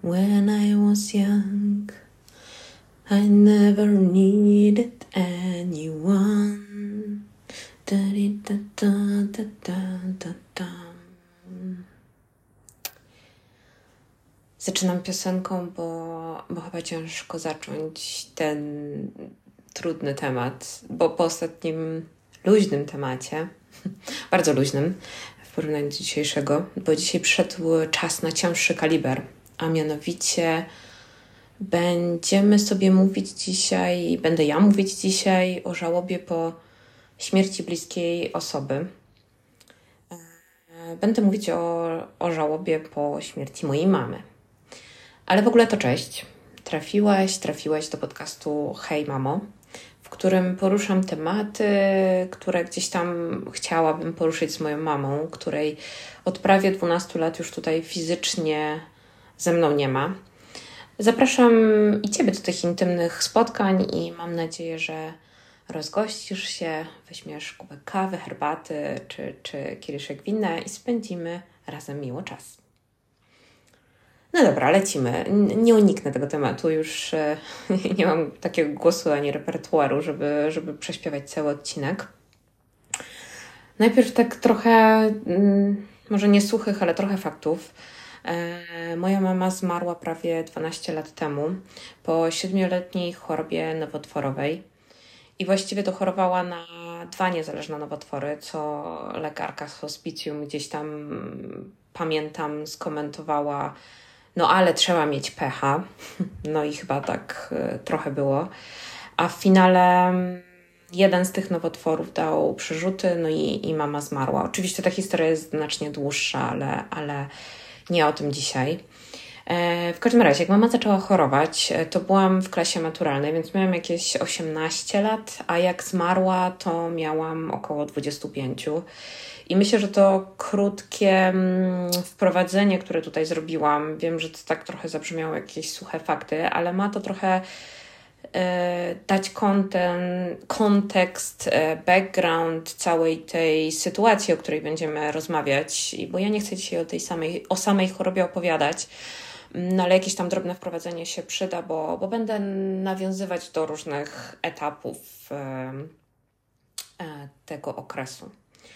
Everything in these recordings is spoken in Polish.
When I was young, I never needed anyone. Da-di-da-da-da-da-da-da. Zaczynam piosenką, bo chyba ciężko zacząć ten trudny temat, bo po ostatnim luźnym temacie, bardzo luźnym w porównaniu do dzisiejszego, bo dzisiaj przyszedł czas na cięższy kaliber, a mianowicie będę ja mówić dzisiaj o żałobie po śmierci bliskiej osoby. Będę mówić o żałobie po śmierci mojej mamy. Ale w ogóle to cześć. Trafiłaś do podcastu Hej Mamo, w którym poruszam tematy, które gdzieś tam chciałabym poruszyć z moją mamą, której od prawie 12 lat już tutaj fizycznie ze mną nie ma. Zapraszam i Ciebie do tych intymnych spotkań i mam nadzieję, że rozgościsz się, weźmiesz kubek kawy, herbaty czy kieliszek wina i spędzimy razem miło czas. No dobra, lecimy. Nie uniknę tego tematu, już nie mam takiego głosu ani repertuaru, żeby prześpiewać cały odcinek. Najpierw tak trochę, może nie suchych, ale trochę faktów. Moja mama zmarła prawie 12 lat temu po 7-letniej chorobie nowotworowej i właściwie to chorowała na 2 niezależne nowotwory, co lekarka z hospicjum gdzieś tam, pamiętam, skomentowała: no ale trzeba mieć pecha. No i chyba tak trochę było. A w finale jeden z tych nowotworów dał przerzuty, no i mama zmarła. Oczywiście ta historia jest znacznie dłuższa, ale nie o tym dzisiaj. W każdym razie, jak mama zaczęła chorować, to byłam w klasie maturalnej, więc miałam jakieś 18 lat, a jak zmarła, to miałam około 25. I myślę, że to krótkie wprowadzenie, które tutaj zrobiłam, wiem, że to tak trochę zabrzmiało jakieś suche fakty, ale ma to trochę dać kontekst, background całej tej sytuacji, o której będziemy rozmawiać, bo ja nie chcę dzisiaj o samej chorobie opowiadać, no ale jakieś tam drobne wprowadzenie się przyda, bo będę nawiązywać do różnych etapów tego okresu.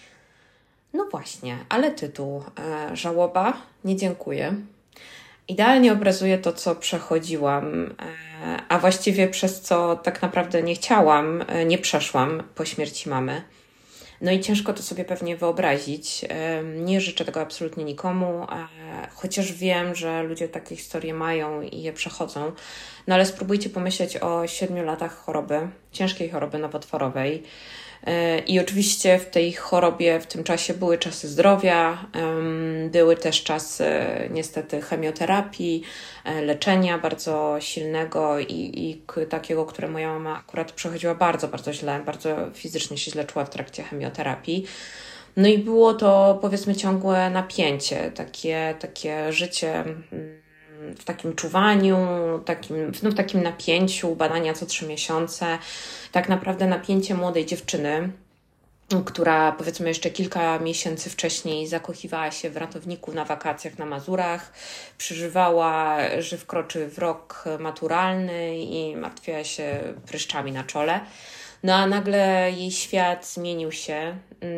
No właśnie, ale tytuł Żałoba, nie dziękuję. Idealnie obrazuje to, co przechodziłam, a właściwie przez co tak naprawdę nie przeszłam po śmierci mamy. No i ciężko to sobie pewnie wyobrazić. Nie życzę tego absolutnie nikomu, chociaż wiem, że ludzie takie historie mają i je przechodzą. No ale spróbujcie pomyśleć o 7 latach choroby, ciężkiej choroby nowotworowej. I oczywiście w tej chorobie w tym czasie były czasy zdrowia, były też czasy niestety chemioterapii, leczenia bardzo silnego i takiego, które moja mama akurat przechodziła bardzo, bardzo źle, bardzo fizycznie się źle czuła w trakcie chemioterapii. No i było to, powiedzmy, ciągłe napięcie, takie życie w takim czuwaniu, w takim napięciu, badania co 3 miesiące. Tak naprawdę napięcie młodej dziewczyny, która powiedzmy jeszcze kilka miesięcy wcześniej zakochiwała się w ratowniku na wakacjach na Mazurach, przeżywała, że wkroczy w rok maturalny i martwiła się pryszczami na czole. No a nagle jej świat zmienił się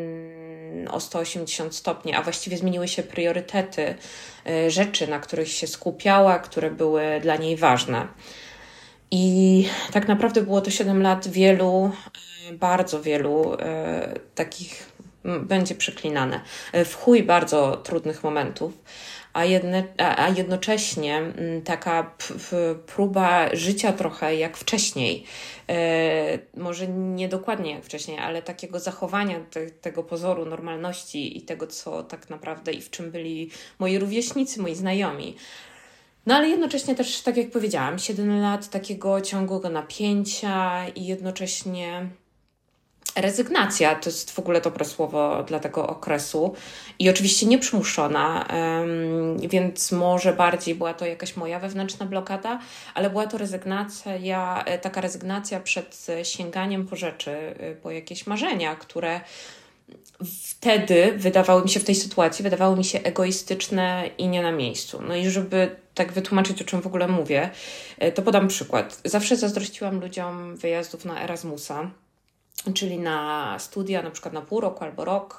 o 180 stopni, a właściwie zmieniły się priorytety, rzeczy, na których się skupiała, które były dla niej ważne. I tak naprawdę było to 7 lat bardzo wielu takich, będzie przeklinane, w chuj bardzo trudnych momentów, a jednocześnie taka próba życia trochę jak wcześniej. Może nie dokładnie jak wcześniej, ale takiego zachowania tego pozoru normalności i tego, co tak naprawdę i w czym byli moi rówieśnicy, moi znajomi. No ale jednocześnie też, tak jak powiedziałam, 7 lat takiego ciągłego napięcia i jednocześnie rezygnacja, to jest w ogóle dobre słowo dla tego okresu i oczywiście nieprzymuszona, więc może bardziej była to jakaś moja wewnętrzna blokada, ale była to taka rezygnacja przed sięganiem po rzeczy, po jakieś marzenia, które wtedy wydawały mi się, w tej sytuacji, wydawały mi się egoistyczne i nie na miejscu. No i żeby tak wytłumaczyć, o czym w ogóle mówię, to podam przykład. Zawsze zazdrościłam ludziom wyjazdów na Erasmusa, czyli na studia, na przykład na pół roku albo rok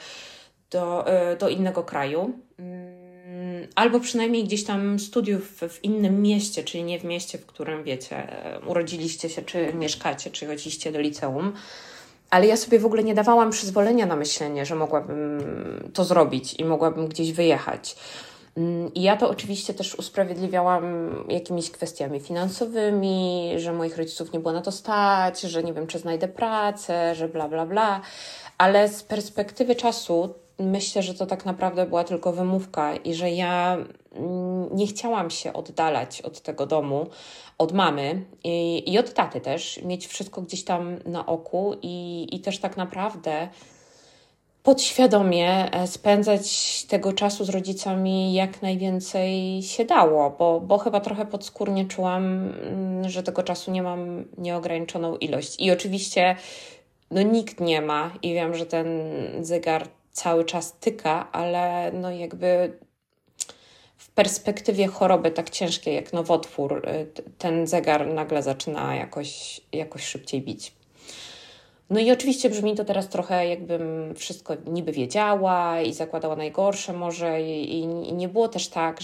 do innego kraju. Albo przynajmniej gdzieś tam studiów w innym mieście, czyli nie w mieście, w którym, wiecie, urodziliście się, czy mieszkacie, czy chodziliście do liceum. Ale ja sobie w ogóle nie dawałam przyzwolenia na myślenie, że mogłabym to zrobić i mogłabym gdzieś wyjechać. I ja to oczywiście też usprawiedliwiałam jakimiś kwestiami finansowymi, że moich rodziców nie było na to stać, że nie wiem, czy znajdę pracę, że bla, bla, bla. Ale z perspektywy czasu myślę, że to tak naprawdę była tylko wymówka i że ja nie chciałam się oddalać od tego domu, od mamy i od taty też, mieć wszystko gdzieś tam na oku i też tak naprawdę podświadomie spędzać tego czasu z rodzicami jak najwięcej się dało, bo chyba trochę podskórnie czułam, że tego czasu nie mam nieograniczoną ilość. I oczywiście no nikt nie ma i wiem, że ten zegar cały czas tyka, ale no jakby w perspektywie choroby tak ciężkiej jak nowotwór, ten zegar nagle zaczyna jakoś szybciej bić. No i oczywiście brzmi to teraz trochę, jakbym wszystko niby wiedziała i zakładała najgorsze może i nie było też tak,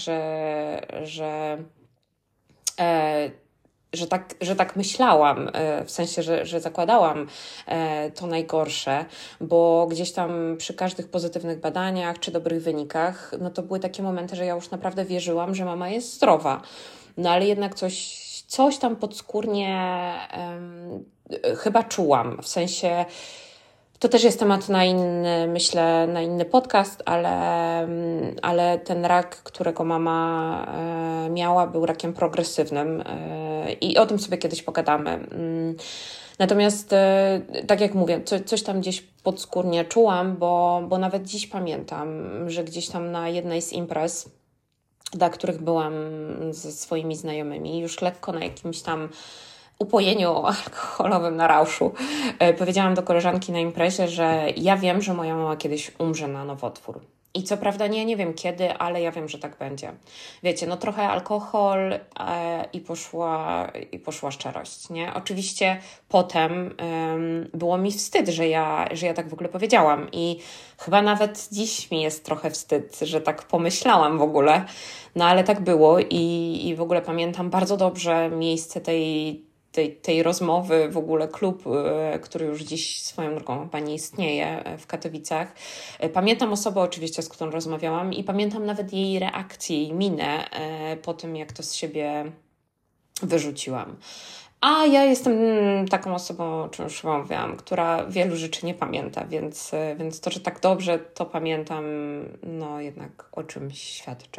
że tak myślałam, w sensie, że zakładałam to najgorsze, bo gdzieś tam przy każdych pozytywnych badaniach czy dobrych wynikach, no to były takie momenty, że ja już naprawdę wierzyłam, że mama jest zdrowa. No ale jednak coś tam podskórnie chyba czułam, w sensie to też jest temat na inny, myślę, na inny podcast, ale ten rak, którego mama miała, był rakiem progresywnym i o tym sobie kiedyś pogadamy. Natomiast, tak jak mówię, coś tam gdzieś podskórnie czułam, bo nawet dziś pamiętam, że gdzieś tam na jednej z imprez, dla których byłam ze swoimi znajomymi, już lekko na jakimś tam upojeniu alkoholowym na rauszu, powiedziałam do koleżanki na imprezie, że ja wiem, że moja mama kiedyś umrze na nowotwór. I co prawda nie wiem kiedy, ale ja wiem, że tak będzie. Wiecie, no trochę alkohol i poszła szczerość, nie? Oczywiście potem było mi wstyd, że ja tak w ogóle powiedziałam i chyba nawet dziś mi jest trochę wstyd, że tak pomyślałam w ogóle, no ale tak było i w ogóle pamiętam bardzo dobrze miejsce tej rozmowy, w ogóle klub, który już dziś swoją drogą chyba nie istnieje w Katowicach. Pamiętam osobę oczywiście, z którą rozmawiałam i pamiętam nawet jej reakcję, jej minę po tym, jak to z siebie wyrzuciłam. A ja jestem taką osobą, o czym już mówiłam, która wielu rzeczy nie pamięta, więc to, że tak dobrze to pamiętam, no jednak o czymś świadczy.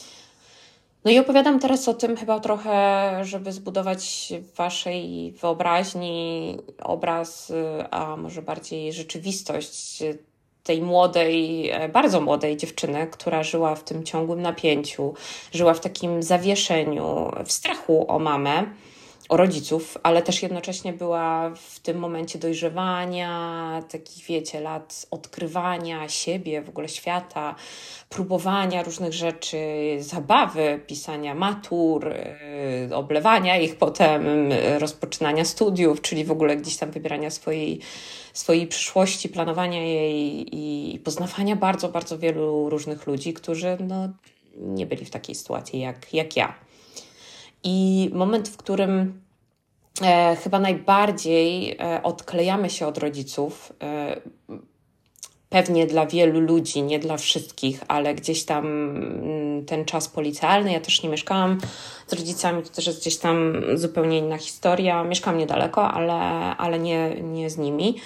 No i opowiadam teraz o tym chyba trochę, żeby zbudować w waszej wyobraźni obraz, a może bardziej rzeczywistość tej młodej, bardzo młodej dziewczyny, która żyła w tym ciągłym napięciu, żyła w takim zawieszeniu, w strachu o mamę, o rodziców, ale też jednocześnie była w tym momencie dojrzewania, takich wiecie, lat odkrywania siebie, w ogóle świata, próbowania różnych rzeczy, zabawy, pisania matur, oblewania ich potem, rozpoczynania studiów, czyli w ogóle gdzieś tam wybierania swojej przyszłości, planowania jej i poznawania bardzo, bardzo wielu różnych ludzi, którzy no, nie byli w takiej sytuacji jak ja. I moment, w którym chyba najbardziej odklejamy się od rodziców, pewnie dla wielu ludzi, nie dla wszystkich, ale gdzieś tam ten czas policealny, ja też nie mieszkałam z rodzicami, to też jest gdzieś tam zupełnie inna historia. Mieszkam niedaleko, ale nie z nimi.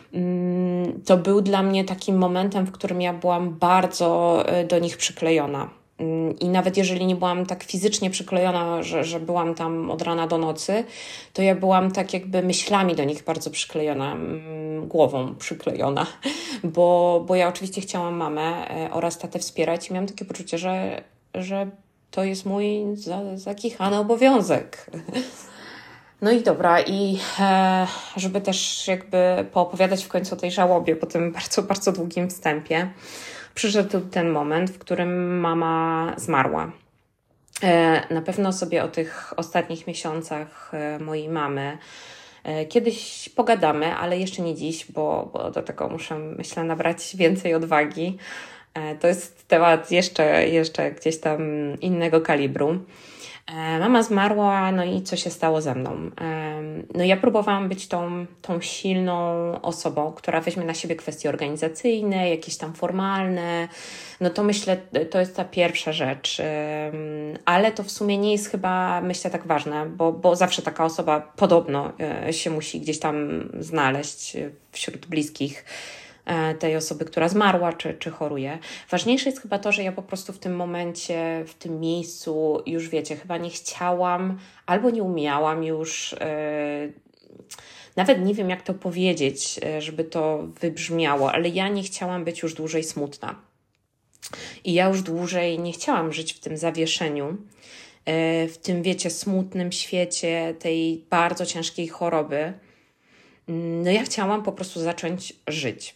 To był dla mnie takim momentem, w którym ja byłam bardzo do nich przyklejona. I nawet jeżeli nie byłam tak fizycznie przyklejona, że byłam tam od rana do nocy, to ja byłam tak jakby myślami do nich bardzo przyklejona, głową przyklejona, bo ja oczywiście chciałam mamę oraz tatę wspierać i miałam takie poczucie, że to jest mój zakichany obowiązek. No i dobra, i żeby też jakby poopowiadać w końcu o tej żałobie po tym bardzo, bardzo długim wstępie, przyszedł ten moment, w którym mama zmarła. Na pewno sobie o tych ostatnich miesiącach mojej mamy kiedyś pogadamy, ale jeszcze nie dziś, bo do tego muszę, myślę, nabrać więcej odwagi. To jest temat jeszcze gdzieś tam innego kalibru. Mama zmarła, no i co się stało ze mną? No ja próbowałam być tą silną osobą, która weźmie na siebie kwestie organizacyjne, jakieś tam formalne. No to myślę, to jest ta pierwsza rzecz. Ale to w sumie nie jest chyba, myślę, tak ważne, bo zawsze taka osoba podobno się musi gdzieś tam znaleźć wśród bliskich tej osoby, która zmarła czy choruje. Ważniejsze jest chyba to, że ja po prostu w tym momencie, w tym miejscu już wiecie, chyba nie chciałam albo nie umiałam już, nawet nie wiem jak to powiedzieć, żeby to wybrzmiało, ale ja nie chciałam być już dłużej smutna. I ja już dłużej nie chciałam żyć w tym zawieszeniu, w tym wiecie, smutnym świecie tej bardzo ciężkiej choroby. No ja chciałam po prostu zacząć żyć.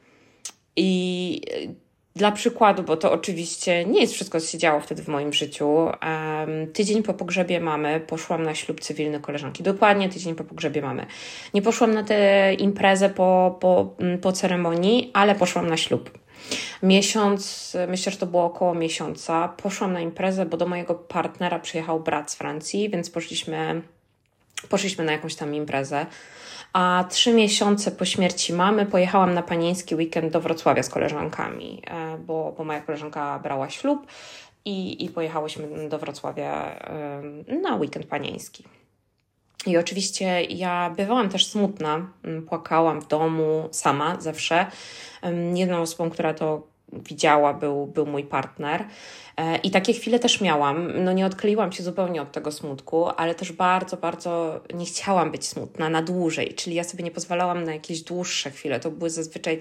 I dla przykładu, bo to oczywiście nie jest wszystko, co się działo wtedy w moim życiu. Tydzień po pogrzebie mamy poszłam na ślub cywilny koleżanki. Dokładnie tydzień po pogrzebie mamy. Nie poszłam na tę imprezę po ceremonii, ale poszłam na ślub. Miesiąc, myślę, że to było około miesiąca, poszłam na imprezę, bo do mojego partnera przyjechał brat z Francji, więc poszliśmy na jakąś tam imprezę. A 3 miesiące po śmierci mamy pojechałam na panieński weekend do Wrocławia z koleżankami, bo moja koleżanka brała ślub i pojechałyśmy do Wrocławia na weekend panieński. I oczywiście ja bywałam też smutna, płakałam w domu sama zawsze. Jedną osobą, która to widziała, był mój partner. I takie chwile też miałam. No nie odkleiłam się zupełnie od tego smutku, ale też bardzo, bardzo nie chciałam być smutna na dłużej. Czyli ja sobie nie pozwalałam na jakieś dłuższe chwile. To były zazwyczaj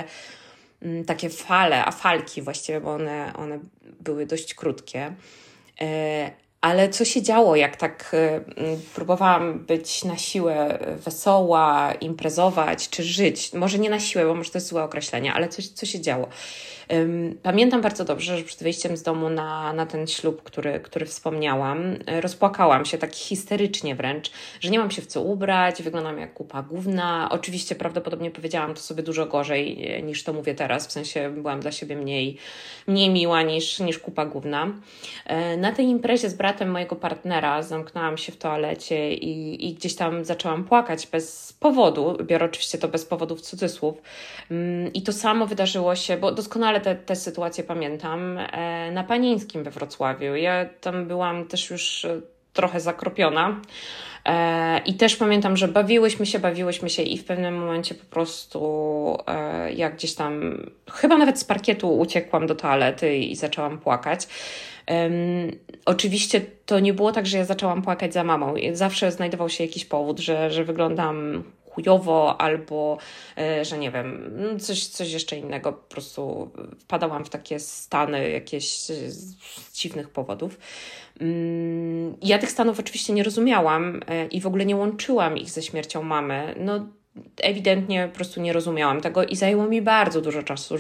takie fale, a falki właściwie, bo one były dość krótkie. Ale co się działo, jak tak próbowałam być na siłę wesoła, imprezować czy żyć? Może nie na siłę, bo może to jest złe określenie, ale co się działo? Pamiętam bardzo dobrze, że przed wyjściem z domu na ten ślub, który wspomniałam, rozpłakałam się tak histerycznie wręcz, że nie mam się w co ubrać, wyglądam jak kupa gówna. Oczywiście prawdopodobnie powiedziałam to sobie dużo gorzej niż to mówię teraz, w sensie byłam dla siebie mniej miła niż kupa gówna. Na tej imprezie z bratem mojego partnera zamknęłam się w toalecie i gdzieś tam zaczęłam płakać bez powodu, biorę oczywiście to bez powodu w cudzysłów. I to samo wydarzyło się, bo doskonale te sytuacje pamiętam, na Panieńskim we Wrocławiu. Ja tam byłam też już trochę zakropiona i też pamiętam, że bawiłyśmy się i w pewnym momencie po prostu jak gdzieś tam, chyba nawet z parkietu uciekłam do toalety i zaczęłam płakać. Oczywiście to nie było tak, że ja zaczęłam płakać za mamą. Zawsze znajdował się jakiś powód, że wyglądam chujowo albo, że nie wiem, coś jeszcze innego. Po prostu wpadałam w takie stany jakieś z dziwnych powodów. Ja tych stanów oczywiście nie rozumiałam i w ogóle nie łączyłam ich ze śmiercią mamy. No ewidentnie po prostu nie rozumiałam tego i zajęło mi bardzo dużo czasu,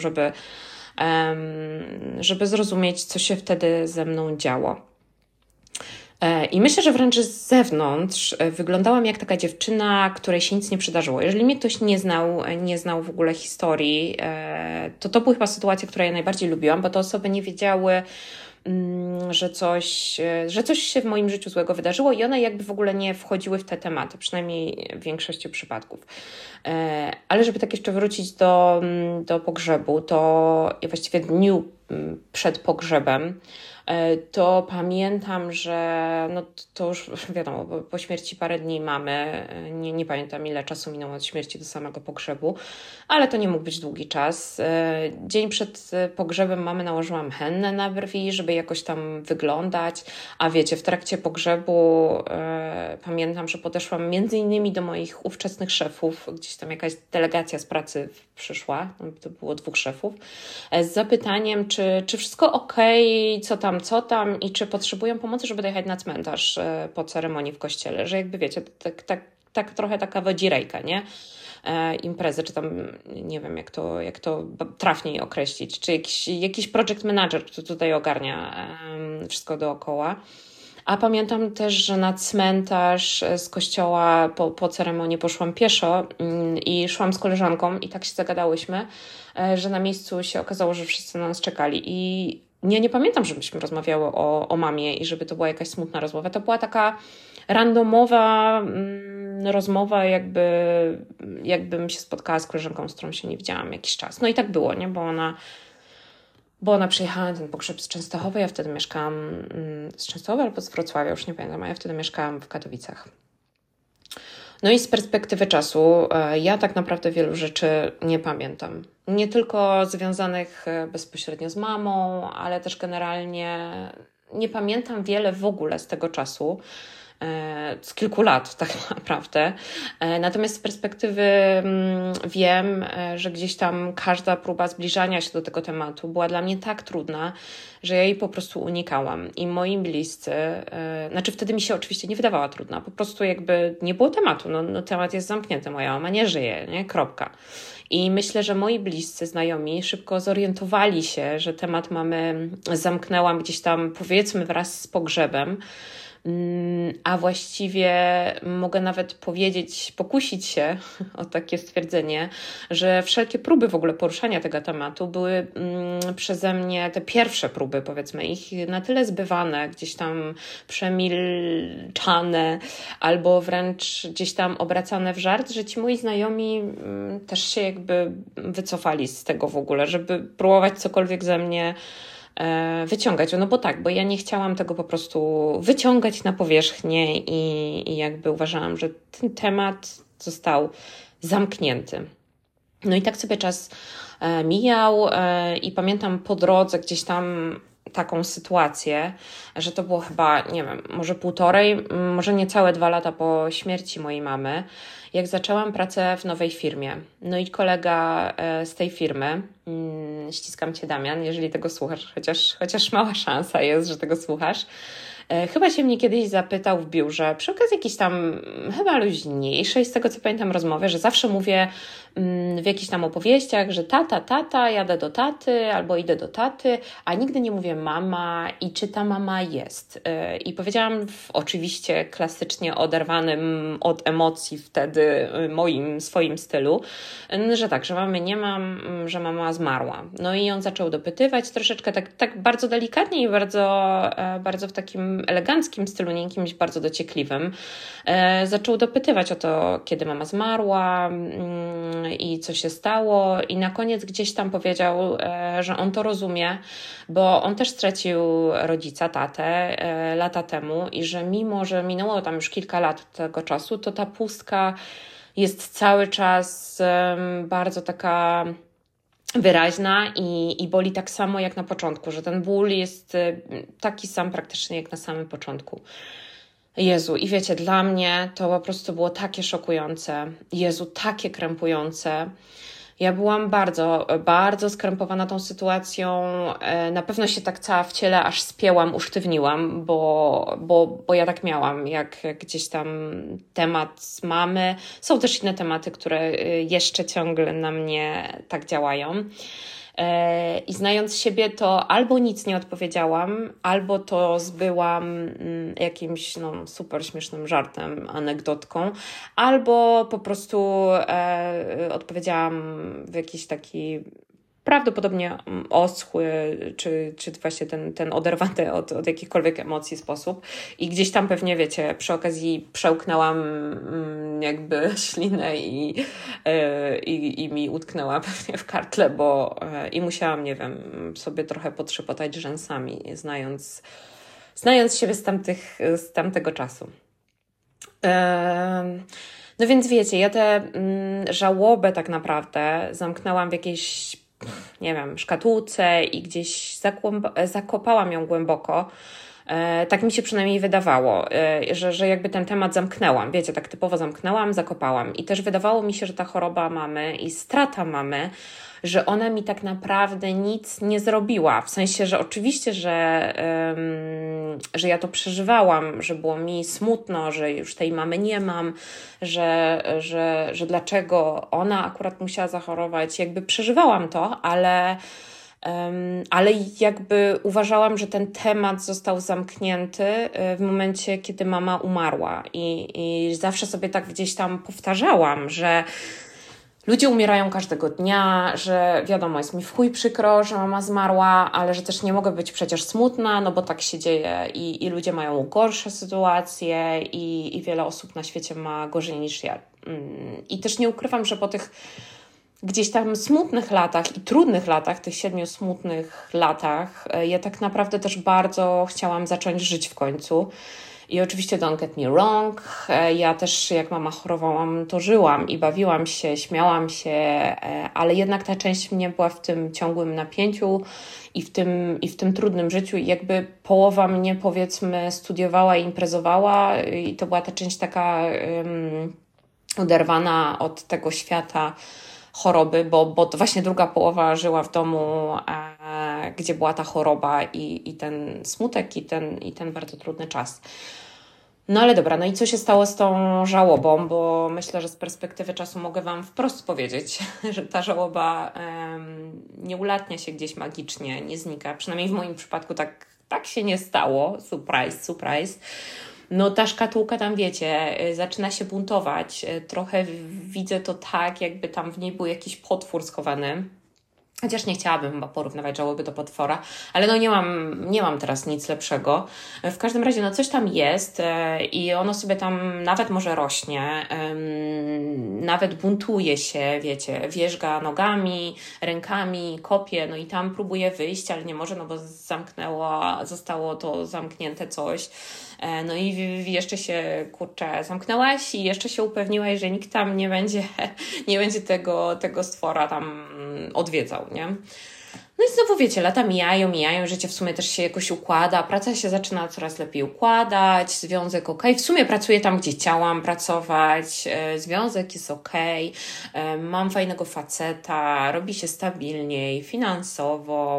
żeby zrozumieć, co się wtedy ze mną działo. I myślę, że wręcz z zewnątrz wyglądałam jak taka dziewczyna, której się nic nie przydarzyło. Jeżeli mnie ktoś nie znał w ogóle historii, to były chyba sytuacje, które ja najbardziej lubiłam, bo te osoby nie wiedziały, że coś się w moim życiu złego wydarzyło i one jakby w ogóle nie wchodziły w te tematy, przynajmniej w większości przypadków. Ale żeby tak jeszcze wrócić do pogrzebu, to ja właściwie dniu przed pogrzebem, to pamiętam, że no to już wiadomo, po śmierci parę dni mamy, nie pamiętam ile czasu minęło od śmierci do samego pogrzebu, ale to nie mógł być długi czas. Dzień przed pogrzebem mamy nałożyłam hennę na brwi, żeby jakoś tam wyglądać, a wiecie, w trakcie pogrzebu pamiętam, że podeszłam między innymi do moich ówczesnych szefów, gdzieś tam jakaś delegacja z pracy przyszła, to było 2 szefów, z zapytaniem, czy wszystko okej, co tam i czy potrzebują pomocy, żeby dojechać na cmentarz po ceremonii w kościele, że jakby wiecie, tak trochę taka wodzirejka, nie? Imprezy, czy tam nie wiem, jak to trafniej określić, czy jakiś project manager, który tutaj ogarnia wszystko dookoła. A pamiętam też, że na cmentarz z kościoła po ceremonii poszłam pieszo i szłam z koleżanką i tak się zagadałyśmy, że na miejscu się okazało, że wszyscy na nas czekali. I nie pamiętam, żebyśmy rozmawiały o mamie i żeby to była jakaś smutna rozmowa. To była taka randomowa rozmowa, jakbym się spotkała z koleżanką, z którą się nie widziałam jakiś czas. No i tak było, nie? Bo ona przyjechała na ten pogrzeb z Częstochowy, ja wtedy mieszkałam z Częstochowy albo z Wrocławia, już nie pamiętam, a ja wtedy mieszkałam w Katowicach. No i z perspektywy czasu ja tak naprawdę wielu rzeczy nie pamiętam. Nie tylko związanych bezpośrednio z mamą, ale też generalnie nie pamiętam wiele w ogóle z tego czasu. Z kilku lat tak naprawdę. Natomiast z perspektywy wiem, że gdzieś tam każda próba zbliżania się do tego tematu była dla mnie tak trudna, że ja jej po prostu unikałam. I moi bliscy, znaczy wtedy mi się oczywiście nie wydawała trudna, po prostu jakby nie było tematu. No temat jest zamknięty, moja mama nie żyje, nie? Kropka. I myślę, że moi bliscy, znajomi szybko zorientowali się, że temat mamy zamknęłam gdzieś tam powiedzmy wraz z pogrzebem, a właściwie mogę nawet powiedzieć, pokusić się o takie stwierdzenie, że wszelkie próby w ogóle poruszania tego tematu były przeze mnie, te pierwsze próby powiedzmy ich, na tyle zbywane, gdzieś tam przemilczane albo wręcz gdzieś tam obracane w żart, że ci moi znajomi też się jakby wycofali z tego w ogóle, żeby próbować cokolwiek ze mnie wyciągać. No bo ja nie chciałam tego po prostu wyciągać na powierzchnię i jakby uważałam, że ten temat został zamknięty. No i tak sobie czas mijał i pamiętam po drodze gdzieś tam taką sytuację, że to było chyba, nie wiem, może 1,5, może niecałe 2 lata po śmierci mojej mamy, jak zaczęłam pracę w nowej firmie. No i kolega z tej firmy, ściskam Cię Damian, jeżeli tego słuchasz, chociaż mała szansa jest, że tego słuchasz, chyba się mnie kiedyś zapytał w biurze, przy okazji jakiejś tam chyba luźniejszej, z tego co pamiętam rozmowy, że zawsze mówię w jakichś tam opowieściach, że tata, jadę do taty albo idę do taty, a nigdy nie mówię mama i czy ta mama jest. I powiedziałam w oczywiście klasycznie oderwanym od emocji wtedy swoim stylu, że tak, że mamy nie mam, że mama zmarła. No i on zaczął dopytywać troszeczkę tak bardzo delikatnie i bardzo w takim eleganckim stylu, nie jakimś bardzo dociekliwym. Zaczął dopytywać o to, kiedy mama zmarła i co się stało i na koniec gdzieś tam powiedział, że on to rozumie, bo on też stracił rodzica, tatę lata temu i że mimo, że minęło tam już kilka lat tego czasu, to ta pustka jest cały czas bardzo taka wyraźna i boli tak samo jak na początku, że ten ból jest taki sam praktycznie jak na samym początku. Jezu, i wiecie, dla mnie to po prostu było takie szokujące. Jezu, takie krępujące. Ja byłam bardzo, bardzo skrępowana tą sytuacją. Na pewno się tak cała w ciele aż spięłam, usztywniłam, bo ja tak miałam, jak gdzieś tam temat mamy. Są też inne tematy, które jeszcze ciągle na mnie tak działają. I znając siebie, to albo nic nie odpowiedziałam, albo to zbyłam jakimś super śmiesznym żartem, anegdotką, albo po prostu odpowiedziałam w jakiś taki prawdopodobnie oschły, czy właśnie ten oderwany od jakichkolwiek emocji sposób. I gdzieś tam pewnie, wiecie, przy okazji przełknęłam jakby ślinę i mi utknęła pewnie w kartle, i musiałam, nie wiem, sobie trochę potrzepotać rzęsami, znając siebie z tamtego czasu. No więc wiecie, ja tę żałobę tak naprawdę zamknęłam w jakiejś, nie wiem, szkatułce i gdzieś zakopałam ją głęboko Tak mi się przynajmniej wydawało, że jakby ten temat zamknęłam, wiecie, tak typowo zamknęłam, zakopałam. I też wydawało mi się, że ta choroba mamy i strata mamy, że ona mi tak naprawdę nic nie zrobiła. W sensie, że oczywiście, że ja to przeżywałam, że było mi smutno, że już tej mamy nie mam, że dlaczego ona akurat musiała zachorować. Jakby przeżywałam to, ale jakby uważałam, że ten temat został zamknięty w momencie, kiedy mama umarła. I zawsze sobie tak gdzieś tam powtarzałam, że ludzie umierają każdego dnia, że wiadomo, jest mi w chuj przykro, że mama zmarła, ale że też nie mogę być przecież smutna, no bo tak się dzieje i ludzie mają gorsze sytuacje i wiele osób na świecie ma gorzej niż ja. I też nie ukrywam, że po tych gdzieś tam smutnych latach i trudnych latach, tych 7 smutnych latach, ja tak naprawdę też bardzo chciałam zacząć żyć w końcu. I oczywiście don't get me wrong, ja też jak mama chorowałam, to żyłam i bawiłam się, śmiałam się, ale jednak ta część mnie była w tym ciągłym napięciu i w tym trudnym życiu i jakby połowa mnie, powiedzmy, studiowała i imprezowała i to była ta część taka oderwana od tego świata choroby, bo to właśnie druga połowa żyła w domu, gdzie była ta choroba i ten smutek i ten bardzo trudny czas. No ale dobra, no i co się stało z tą żałobą, bo myślę, że z perspektywy czasu mogę Wam wprost powiedzieć, że ta żałoba nie ulatnia się gdzieś magicznie, nie znika. Przynajmniej w moim przypadku tak się nie stało. Surprise, surprise. No ta szkatułka tam, wiecie, zaczyna się buntować. Trochę widzę to tak, jakby tam w niej był jakiś potwór schowany. Chociaż nie chciałabym chyba porównywać żałoby do potwora, ale no nie mam teraz nic lepszego. W każdym razie no coś tam jest i ono sobie tam nawet może rośnie, nawet buntuje się, wiecie, wierzga nogami, rękami, kopie, no i tam próbuje wyjść, ale nie może, no bo zostało to zamknięte coś. No i jeszcze się, zamknęłaś i jeszcze się upewniłaś, że nikt tam nie będzie tego stwora tam odwiedzał, nie? No i znowu wiecie, lata mijają, życie w sumie też się jakoś układa, praca się zaczyna coraz lepiej układać, związek okej. W sumie pracuję tam, gdzie chciałam pracować, związek jest okej, mam fajnego faceta, robi się stabilniej, finansowo,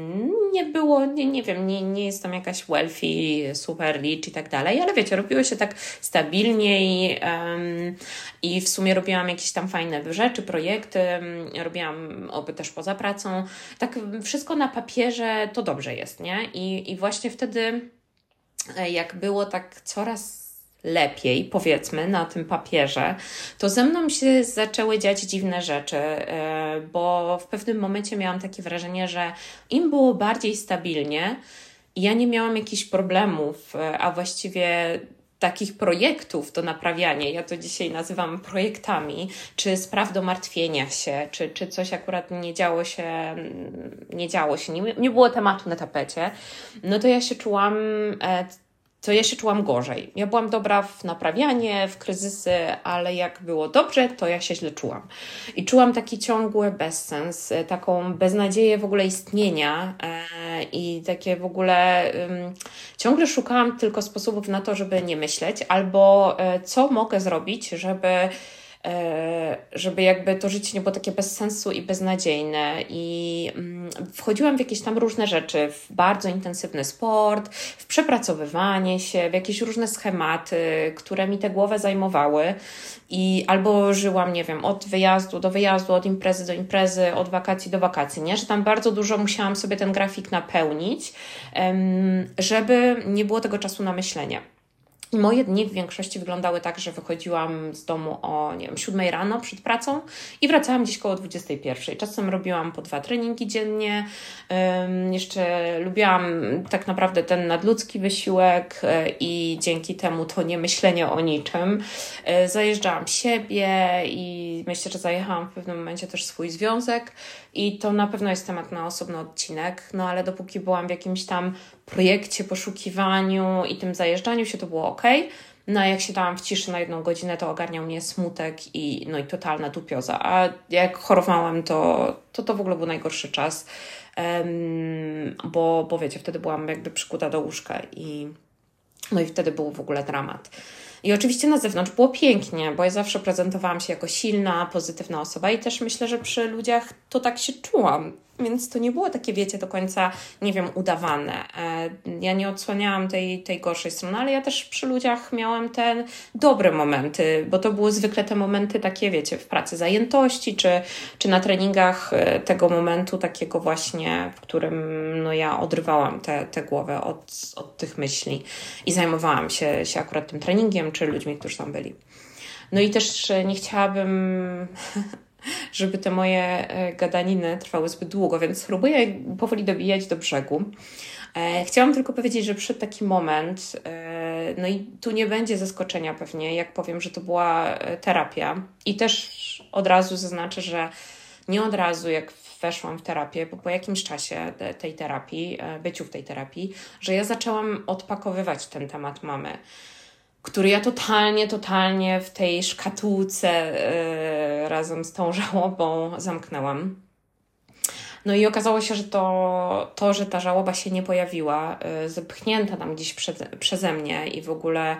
nie wiem, nie jestem jakaś wealthy, super rich i tak dalej, ale wiecie, robiło się tak stabilniej i w sumie robiłam jakieś tam fajne rzeczy, projekty, robiłam oby też poza pracą, tak wszystko na papierze to dobrze jest, nie? I właśnie wtedy, jak było tak coraz lepiej, powiedzmy, na tym papierze, to ze mną się zaczęły dziać dziwne rzeczy, bo w pewnym momencie miałam takie wrażenie, że im było bardziej stabilnie, ja nie miałam jakichś problemów, a właściwie takich projektów do naprawiania, ja to dzisiaj nazywam projektami, czy spraw do martwienia się, czy coś akurat nie działo się, nie było tematu na tapecie, no to ja się czułam gorzej. Ja byłam dobra w naprawianie, w kryzysy, ale jak było dobrze, to ja się źle czułam. I czułam taki ciągły bezsens, taką beznadzieję w ogóle istnienia i takie w ogóle ciągle szukałam tylko sposobów na to, żeby nie myśleć, albo co mogę zrobić, żeby jakby to życie nie było takie bez sensu i beznadziejne i wchodziłam w jakieś tam różne rzeczy, w bardzo intensywny sport, w przepracowywanie się, w jakieś różne schematy, które mi tę głowę zajmowały i albo żyłam, nie wiem, od wyjazdu do wyjazdu, od imprezy do imprezy, od wakacji do wakacji, nie? Że tam bardzo dużo musiałam sobie ten grafik napełnić, żeby nie było tego czasu na myślenie. I moje dni w większości wyglądały tak, że wychodziłam z domu o, nie wiem, 7 rano przed pracą i wracałam gdzieś koło 21. Czasem robiłam po 2 treningi dziennie. Jeszcze lubiłam tak naprawdę ten nadludzki wysiłek i dzięki temu to nie myślenie o niczym. Zajeżdżałam siebie i myślę, że zajechałam w pewnym momencie też swój związek i to na pewno jest temat na osobny odcinek, no ale dopóki byłam w jakimś tam projekcie, poszukiwaniu i tym zajeżdżaniu się, to było okej. No a jak siadałam w ciszy na 1 godzinę, to ogarniał mnie smutek i totalna dupioza. A jak chorowałam, to w ogóle był najgorszy czas, bo wiecie, wtedy byłam jakby przykuta do łóżka i wtedy był w ogóle dramat. I oczywiście na zewnątrz było pięknie, bo ja zawsze prezentowałam się jako silna, pozytywna osoba i też myślę, że przy ludziach to tak się czułam. Więc to nie było takie, wiecie, do końca, nie wiem, udawane. Ja nie odsłaniałam tej gorszej strony, ale ja też przy ludziach miałam te dobre momenty, bo to były zwykle te momenty takie, wiecie, w pracy zajętości, czy na treningach tego momentu takiego właśnie, w którym ja odrywałam tę głowę od tych myśli i zajmowałam się akurat tym treningiem, czy ludźmi, którzy tam byli. No i też nie chciałabym żeby te moje gadaniny trwały zbyt długo, więc próbuję powoli dobijać do brzegu. Chciałam tylko powiedzieć, że przyszedł taki moment, no i tu nie będzie zaskoczenia pewnie, jak powiem, że to była terapia. I też od razu zaznaczę, że nie od razu jak weszłam w terapię, bo po jakimś czasie tej terapii, byciu w tej terapii, że ja zaczęłam odpakowywać ten temat mamy, który ja totalnie w tej szkatułce razem z tą żałobą zamknęłam. No i okazało się, że że ta żałoba się nie pojawiła, zepchnięta tam gdzieś przeze mnie i w ogóle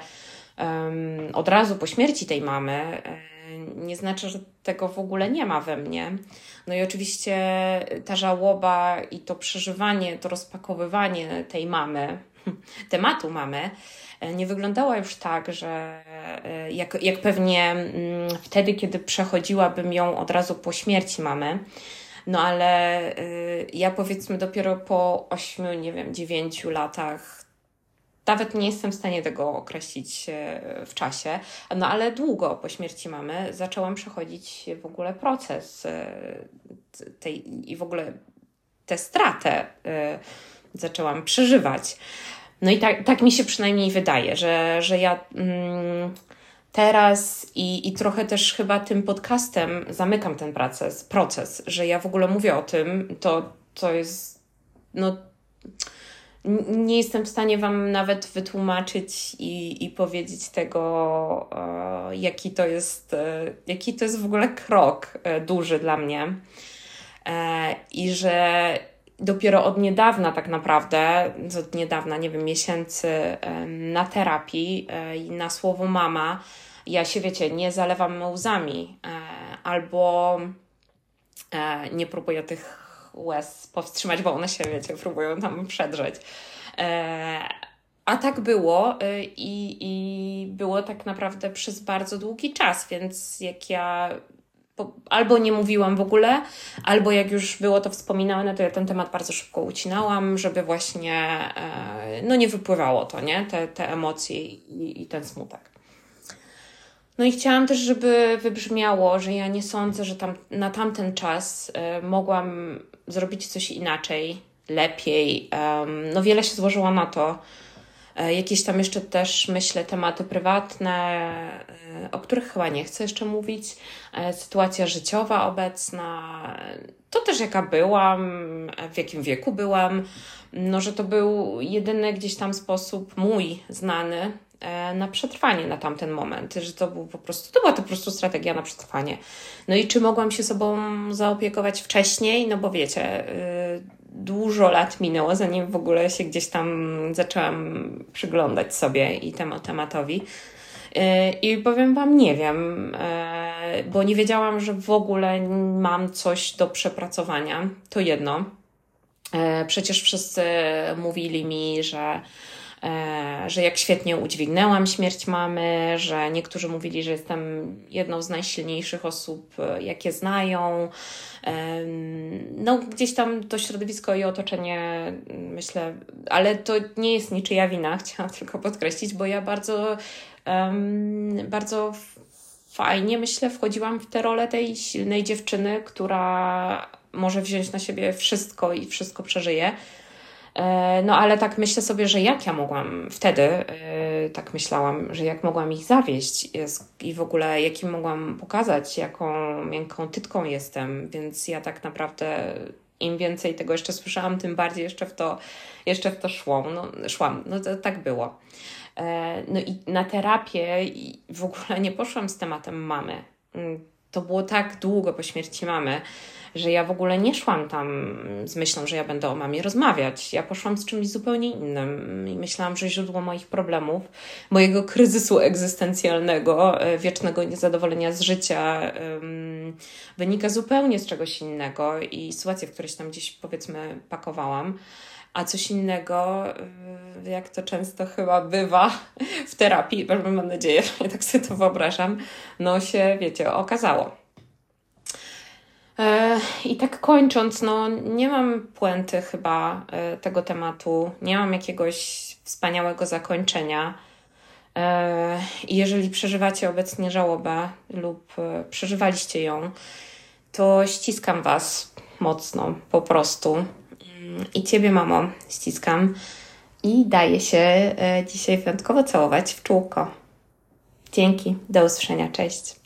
od razu po śmierci tej mamy, nie znaczy, że tego w ogóle nie ma we mnie. No i oczywiście ta żałoba i to przeżywanie, to rozpakowywanie tej mamy, tematu mamy, nie wyglądała już tak, że jak pewnie wtedy, kiedy przechodziłabym ją od razu po śmierci mamy, no ale ja powiedzmy dopiero po 8, nie wiem, 9 latach, nawet nie jestem w stanie tego określić w czasie, no ale długo po śmierci mamy zaczęłam przechodzić w ogóle proces tej i w ogóle tę stratę zaczęłam przeżywać. No i tak mi się przynajmniej wydaje, że ja teraz i trochę też chyba tym podcastem zamykam ten proces, że ja w ogóle mówię o tym, to jest, nie jestem w stanie Wam nawet wytłumaczyć i powiedzieć tego, jaki to jest w ogóle krok duży dla mnie i że dopiero od niedawna tak naprawdę, nie wiem, miesięcy na terapii i na słowo mama, ja się, wiecie, nie zalewam łzami albo nie próbuję tych łez powstrzymać, bo one się, wiecie, próbują tam przedrzeć. A tak było i było tak naprawdę przez bardzo długi czas, więc jak ja albo nie mówiłam w ogóle, albo jak już było to wspominane, to ja ten temat bardzo szybko ucinałam, żeby właśnie nie wypływało to, nie? Te emocje i ten smutek. No i chciałam też, żeby wybrzmiało, że ja nie sądzę, że na tamten czas mogłam zrobić coś inaczej, lepiej. Wiele się złożyło na to. Jakieś tam jeszcze też, myślę, tematy prywatne, o których chyba nie chcę jeszcze mówić. Sytuacja życiowa obecna, to też jaka byłam, w jakim wieku byłam. Że to był jedyny gdzieś tam sposób mój znany na przetrwanie na tamten moment, że to była po prostu strategia na przetrwanie. No i czy mogłam się sobą zaopiekować wcześniej? No bo wiecie, dużo lat minęło, zanim w ogóle się gdzieś tam zaczęłam przyglądać sobie i tematowi. I powiem Wam, nie wiem, bo nie wiedziałam, że w ogóle mam coś do przepracowania. To jedno. Przecież wszyscy mówili mi, że jak świetnie udźwignęłam śmierć mamy, że niektórzy mówili, że jestem jedną z najsilniejszych osób, jakie znają. Gdzieś tam to środowisko i otoczenie, myślę, ale to nie jest niczyja wina, chciałam tylko podkreślić, bo ja bardzo fajnie, myślę, wchodziłam w tę rolę tej silnej dziewczyny, która może wziąć na siebie wszystko i wszystko przeżyje. Ale tak myślę sobie, że jak ja mogłam wtedy, tak myślałam, że jak mogłam ich zawieść i w ogóle jakim mogłam pokazać, jaką miękką tytką jestem, więc ja tak naprawdę im więcej tego jeszcze słyszałam, tym bardziej jeszcze w to szłam. No to tak było. No i na terapię w ogóle nie poszłam z tematem mamy. To było tak długo po śmierci mamy, że ja w ogóle nie szłam tam z myślą, że ja będę o mamie rozmawiać. Ja poszłam z czymś zupełnie innym i myślałam, że źródło moich problemów, mojego kryzysu egzystencjalnego, wiecznego niezadowolenia z życia wynika zupełnie z czegoś innego i sytuacja, w której się tam gdzieś, powiedzmy, pakowałam. A coś innego, jak to często chyba bywa w terapii, mam nadzieję, że tak sobie to wyobrażam, no się, wiecie, okazało. I tak kończąc, no nie mam puenty chyba tego tematu, nie mam jakiegoś wspaniałego zakończenia. I jeżeli przeżywacie obecnie żałobę lub przeżywaliście ją, to ściskam Was mocno, po prostu. I Ciebie, mamo, ściskam i daję się dzisiaj wyjątkowo całować w czółko. Dzięki, do usłyszenia, cześć.